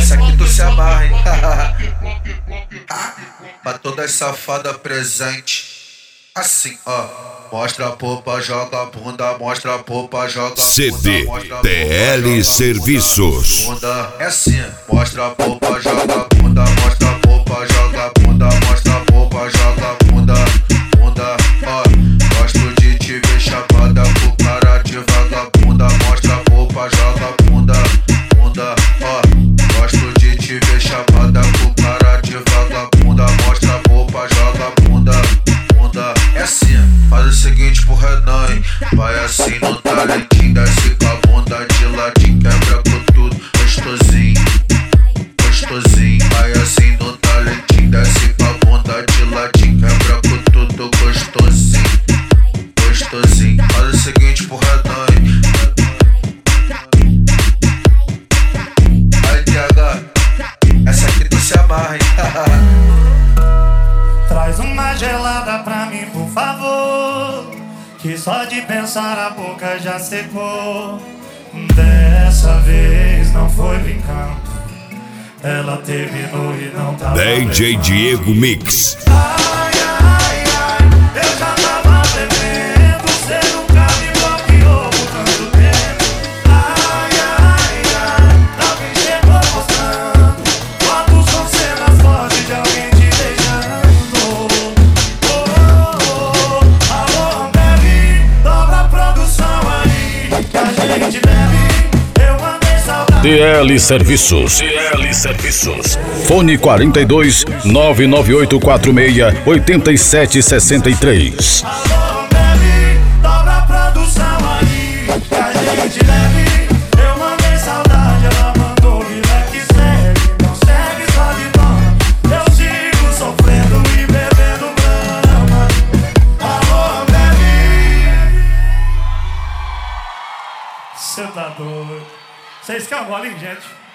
Essa aqui tu se amarra, hein? Pra todas safadas presente. Assim, ó. Mostra a popa, joga a bunda. Mostra a popa, joga a bunda. CD TL Serviços. Bunda é assim. Mostra a popa, joga a bunda. Mostra a popa, joga a bunda. Mostra a popa, joga a bunda. Bunda, ó. Gosto de te ver chapada com cara de vagabunda. Mostra a popa, joga a bunda. Bunda, ó. Gosto de te ver chapada com cara de vagabunda. Mostra a popa, joga a bunda. Bunda é assim. Faz o seguinte pro Renan, hein? Vai assim no talentinho, desce com a bunda de ladinho, quebra com tudo, gostosinho, gostosinho. Vai assim no talentinho, desce com a bunda de ladinho, quebra com tudo, gostosinho, gostosinho. Faz o seguinte pro Renan, hein? Aí, TH, essa aqui tu se amarra, hein? Traz uma gelada pra mim, por favor, que só de pensar a boca já secou. Dessa vez não foi brincando, ela terminou e não tava DJ Diego Mix. Ai, ai, ai, eu já tava bebendo, cê nunca me bloqueou por tanto tempo. Ai, ai, ai, alguém chegou mostrando fotos com cenas fortes de alguém te beijando. Alô, bebe, dobra a produção aí, que a gente bebe, eu mandei saudade. TL Serviços. TL Serviços. Fone 42 99846 8763. Alô, bebe, dobra a produção aí, que a gente bebe, eu mandei saudade, ela mandou vida que segue, não segue só de dona, eu sigo sofrendo e bebendo brama. Alô, bebe. Cê tá doido. Vocês querem um golinho, gente?